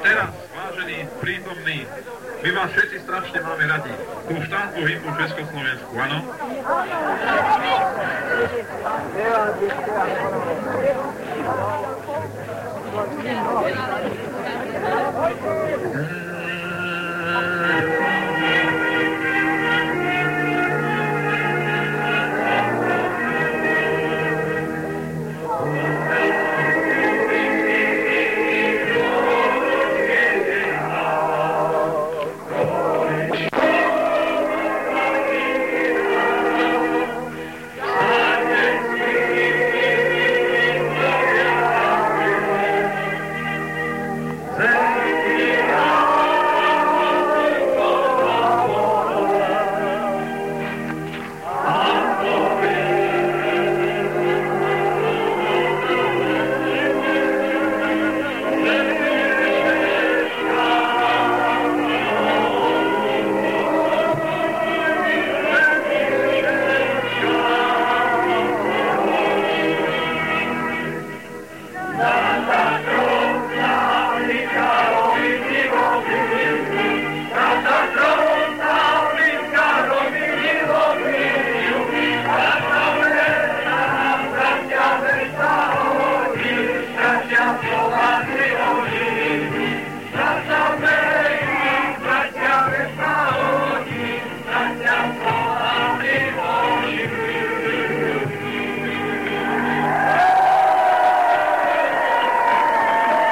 teraz, vážení prítomní, my vás všetci strašne máme radi. Tú štátnu hymnu Československu, áno?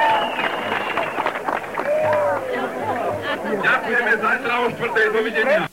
Ďakujeme, zajtra o 4:00, dovidenia.